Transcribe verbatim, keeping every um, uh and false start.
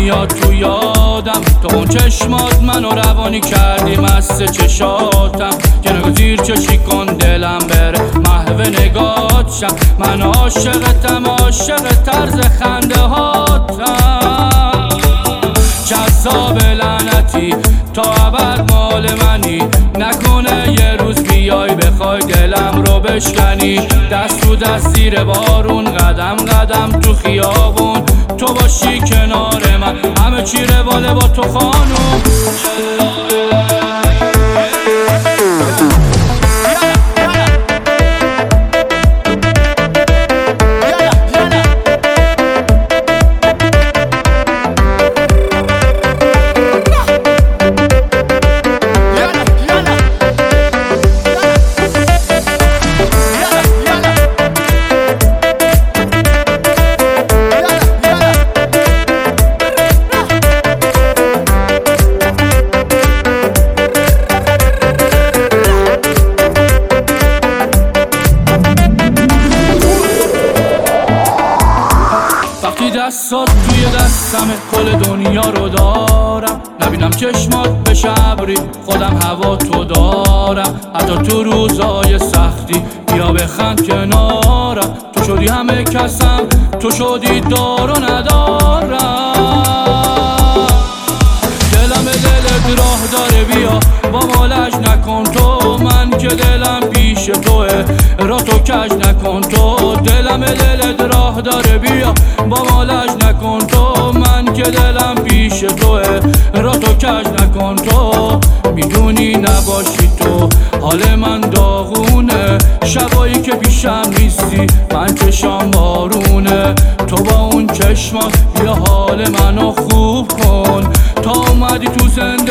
میاد تو یادم، تو اون چشمات منو روانی کردی مست چشاتم، که نگو زیر چشی کن دلم بره محو نگات شم. من عاشقتم، عاشق طرز خنده هاتم، جذاب لعنتی تا ابد مال منی. نکنه یه روز بیای بخوای دلم رو بشکنی، دست تو دست زیر بارون، قدم قدم تو خیابون، تو باشی کنار من همه چی رواله با تو خانوم. دستات توی دستمه، کل دنیا رو دارم، نبینم چشمات بشه ابری، خودم هوا تو دارم. حتی تو روزای سختی بیا بخند کنارم، تو شدی همه کسم، تو شدی دار و ندارم. دلم دلت راه داره بیا با مالش نکن تو، من که دلم پیش توه را تو کج نکن تو. دلم دلت راه داره بیا با مالش نکن تو، من که دلم پیش توه را تو کج نکن تو. میدونی نباشی تو حال من داغونه، شبایی که پیشم نیستی من چشام بارونه. تو با اون چشمات بیا حال منو خوب کن، تا اومدی تو زندگی